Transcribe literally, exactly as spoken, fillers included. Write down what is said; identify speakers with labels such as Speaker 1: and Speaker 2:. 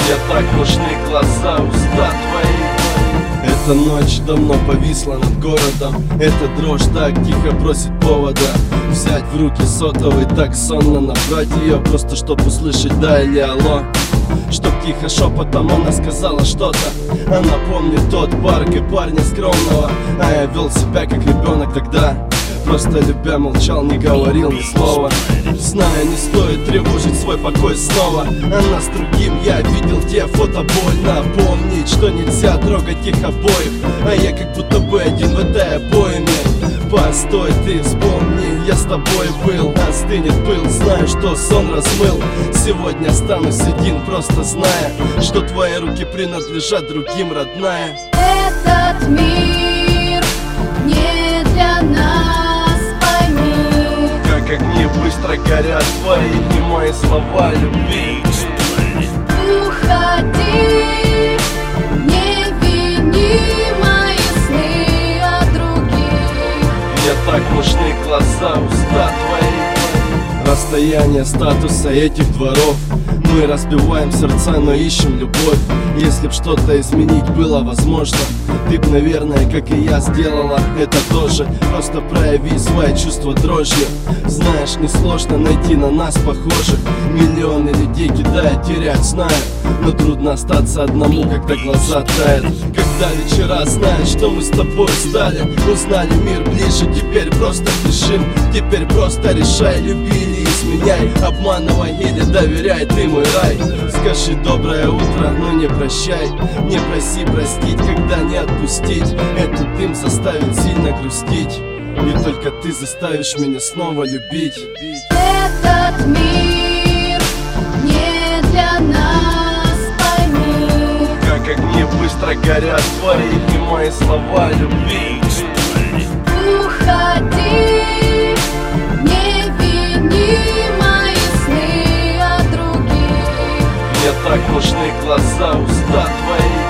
Speaker 1: Мне так нужны глаза, уста твои. Эта ночь давно повисла над городом. Эта дрожь так тихо просит повода взять в руки сотовый, так сонно набрать ее, просто чтоб услышать да или алло. Чтоб тихо шепотом она сказала что-то. Она помнит тот парк и парня скромного, а я вел себя как ребенок тогда. Просто любя молчал, не говорил ни слова, зная, не стоит тревожить свой покой снова. Она с другим, я видел те фото, больно помнить, что нельзя трогать их обоих, а я как будто бы один в этой обоиме. Постой, ты вспомни, я с тобой был, остынет пыл, знаю, что сон размыл. Сегодня останусь один, просто зная, что твои руки принадлежат другим, родная.
Speaker 2: Этот мир не для нас, пойми.
Speaker 1: Как огни быстро горят твои и мои слова любви.
Speaker 2: Уходи, не вини мои сны о других.
Speaker 1: Мне так нужны глаза, уста твои. Расстояние статуса этих дворов. Мы разбиваем сердца, но ищем любовь. Если б что-то изменить было возможно, ты б, наверное, как и я, сделала это тоже. Просто прояви свои чувства дрожью. Знаешь, несложно найти на нас похожих. Миллионы людей кидают, терять, знаю. Но трудно остаться одному, когда глаза тают. Когда вечера знают, что мы с тобой стали, узнали мир ближе, теперь просто бежим. Теперь просто решай, люби или изменяй, обманывай или доверяй, ты мой рай. Скажи доброе утро, но не прощай. Не проси простить, когда не отпустить. Этот дым заставит сильно грустить, и только ты заставишь меня снова любить.
Speaker 2: Этот мир не для нас, пойми.
Speaker 1: Как огни быстро горят твои и мои слова любви.
Speaker 2: Уходи, не вини мои сны о других.
Speaker 1: Мне так нужны глаза, уста твои.